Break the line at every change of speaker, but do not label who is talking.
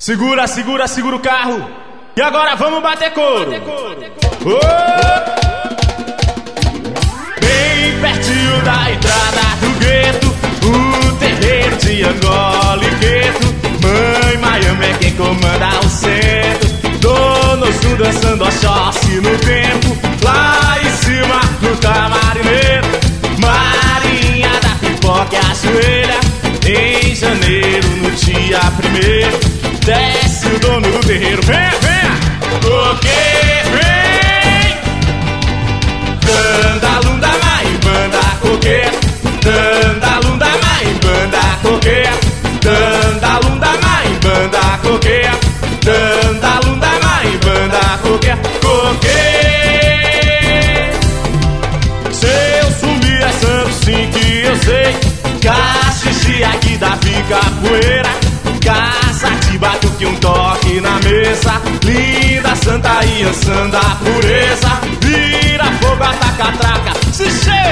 Segura, segura, segura o carro. E agora vamos bater couro. Oh! Bem pertinho da entrada do gueto, o terreiro de Angola e Queto. Mãe Miami é quem comanda o centro. Dono Sul dançando Oxóssi no tempo. Lá em cima no Camarineiro, Marinha da pipoca e ajoelha. Em janeiro, no dia 1º, desce o dono do terreiro. Venha, venha! Porque vem! Dandalum da mãe, banda coqueira. Dandalum da mãe, banda coqueira. Dandalum da mãe, banda coqueira. Dandalum da mãe, banda coqueira. Coqueira. Se eu sumir é santo, sim que eu sei. Caxixi aqui da fica poeira. Casa de batuque, um toque na mesa. Linda Santa Iançã da pureza. Vira fogo, ataca, traca. Se chega